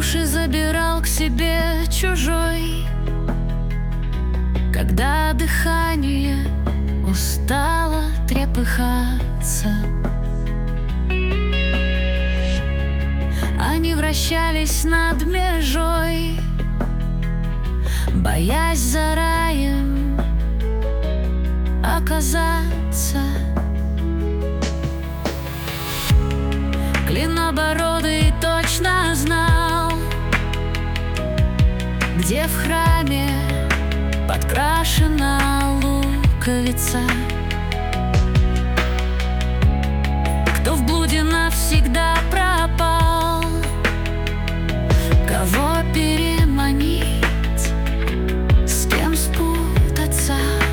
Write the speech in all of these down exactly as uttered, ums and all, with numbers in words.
души забирал к себе чужой, когда дыхание устало трепыхаться. Они вращались над межой, боясь за раем оказаться. Клинобородый точно знал, где в храме подкрашена луковица. Кто в блуде навсегда пропал, кого переманить, с кем спутаться.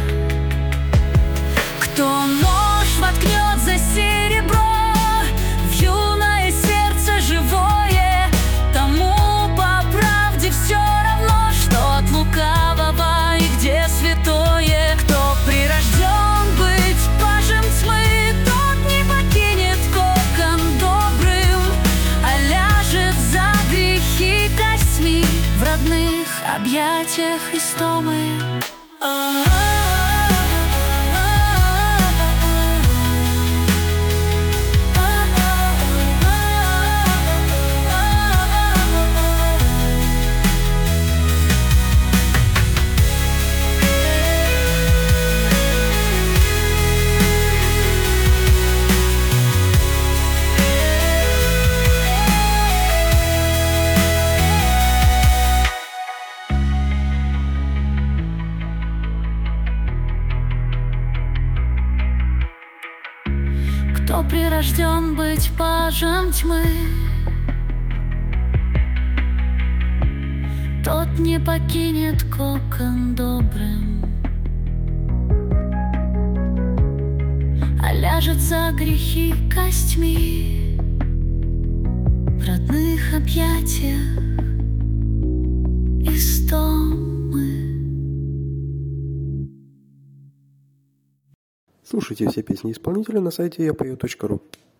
Кто нож воткнет за серебро в юное сердце живое, тому по правде все равно, что от лукавого и где святое. Кто прирожден быть пажем тьмы, тот не покинет кокон добрым, а ляжет за грехи костьми в родных объятиях истомы. Кто прирожден быть пажем тьмы, тот не покинет кокон добрым, а ляжет за грехи костьми в родных объятиях истомы. Слушайте все песни исполнителя на сайте я пою точка ру.